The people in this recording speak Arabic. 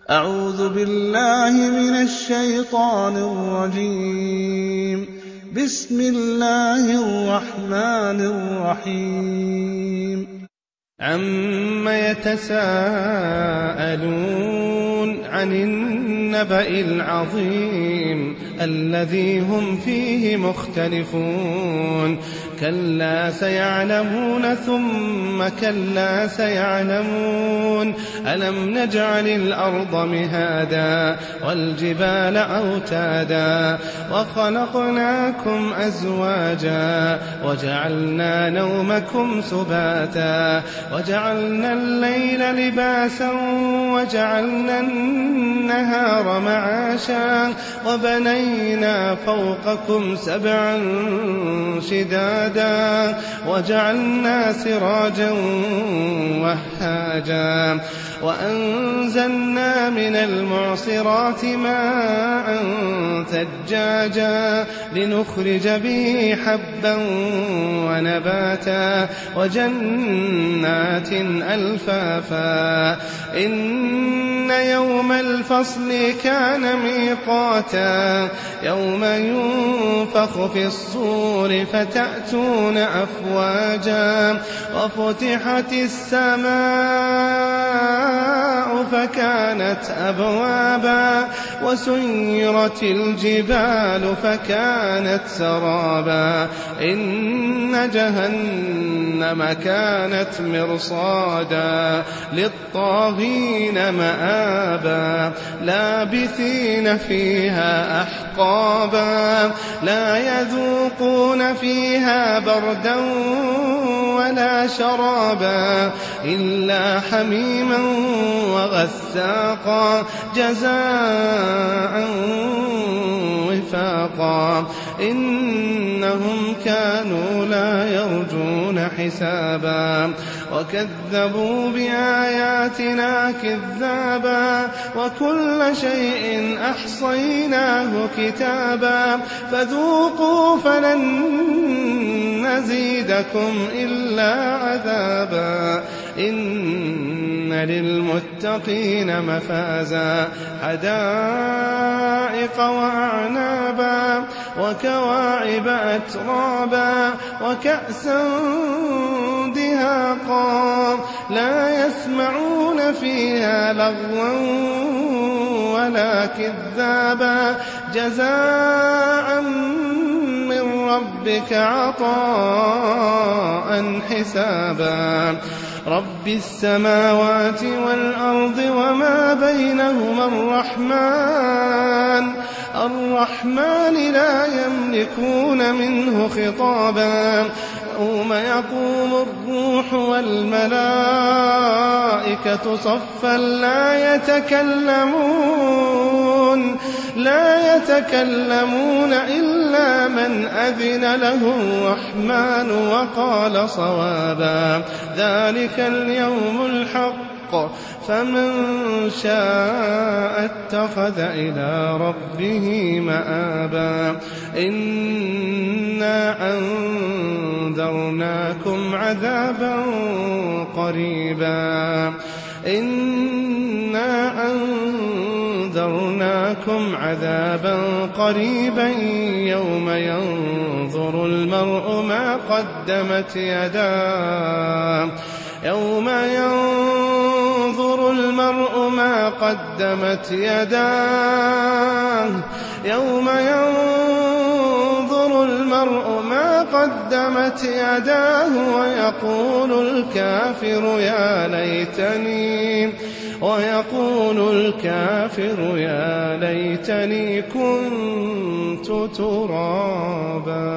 أعوذ بالله من الشيطان الرجيم. بسم الله الرحمن الرحيم. عم يتساءلون عن النبأ العظيم الذي هم فيه مختلفون كلا سيعلمون ثم كلا سيعلمون ألم نجعل الأرض مهادا والجبال أوتادا وخلقناكم أزواجا وجعلنا نومكم سباتا وجعلنا الليل لباسا وجعلنا النهار معاشا وبنينا فوقكم سبعا شدادا وجعلنا سراجا وهاجا وأنزلنا من المعصرات ماء ثجاجا لنخرج به حبا ونباتا وجنات ألفافا إن يوم الفصل كان ميقاتا يوم ينفخ في الصور فتأتون أفواجا وفتحت السماء فكانت أبوابا وسيرت الجبال فكانت سرابا إن جهنم كانت مرصادا للطاغين مآبا لابثين فيها أحقابا لا يذوقون فيها بردا ولا شرابا إلا حميما وغساقا جزاء وفاقا إنهم كانوا لا يرجون حسابا وكذبوا بآياتنا كذابا وكل شيء أحصيناه كتابا فذوقوا فلن نزيدكم إلا عذابا إن للمتقين مفازا حدائق وأعنابا وكواعب أترابا وكأسا دهاقا لا يسمعون فيها لغوا ولا كذابا جزاء من ربك عطاء حسابا رب السماوات والأرض وما بينهما الرحمن لا يملكون منه خطابا يوم يقوم الروح والملائكة صفا لا يتكلمون إلا من أذن له الرحمن وقال صوابا ذلك اليوم الحق فمن شاء اتخذ إلى ربه مآبا إنا أنذرناكم عذابا قريبا يوم ينظر المرء ما قدمت يداه ويقول الكافر يا ليتني كنت ترابا.